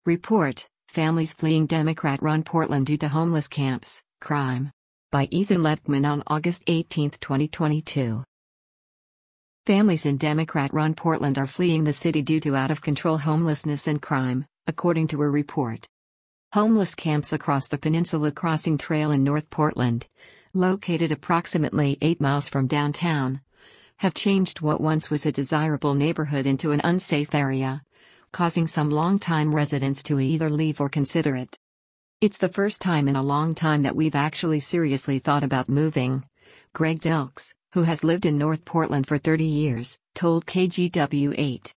Report: Families fleeing Democrat-run Portland due to homeless camps, crime. By Ethan Lettman on August 18, 2022. Families in Democrat-run Portland are fleeing the city due to out-of-control homelessness and crime, according to a report. Homeless camps across the Peninsula Crossing Trail in North Portland, located approximately 8 miles from downtown, have changed what once was a desirable neighborhood into an unsafe area, causing some long-time residents to either leave or consider it. It's the first time in a long time that we've actually seriously thought about moving, Greg Dilks, who has lived in North Portland for 30 years, told KGW8.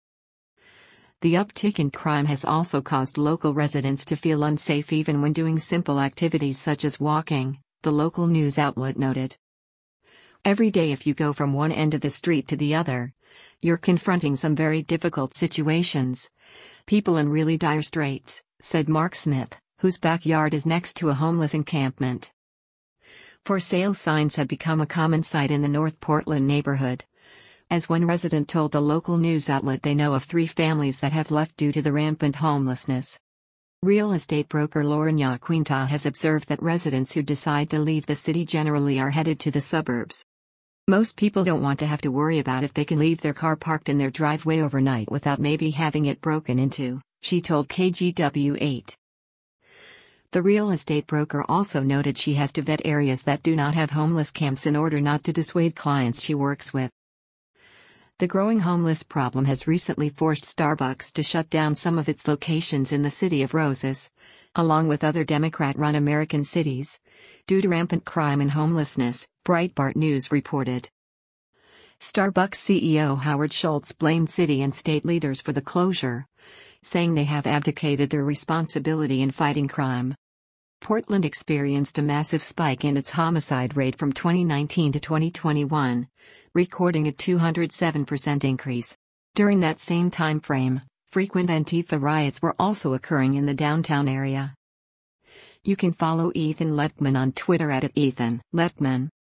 The uptick in crime has also caused local residents to feel unsafe even when doing simple activities such as walking, the local news outlet noted. Every day if you go from one end of the street to the other, you're confronting some very difficult situations. People in really dire straits, said Mark Smith, whose backyard is next to a homeless encampment. For sale signs have become a common sight in the North Portland neighborhood. As one resident told the local news outlet, they know of 3 families that have left due to the rampant homelessness. Real estate broker Lauren Yaquinta has observed that residents who decide to leave the city generally are headed to the suburbs. Most people don't want to have to worry about if they can leave their car parked in their driveway overnight without maybe having it broken into, she told KGW8. The real estate broker also noted she has to vet areas that do not have homeless camps in order not to dissuade clients she works with. The growing homeless problem has recently forced Starbucks to shut down some of its locations in the City of Roses, along with other Democrat-run American cities, due to rampant crime and homelessness, Breitbart News reported. Starbucks CEO Howard Schultz blamed city and state leaders for the closure, saying they have abdicated their responsibility in fighting crime. Portland experienced a massive spike in its homicide rate from 2019 to 2021, recording a 207% increase. During that same time frame, frequent Antifa riots were also occurring in the downtown area. You can follow Ethan Lettman on Twitter at @EthanLettman.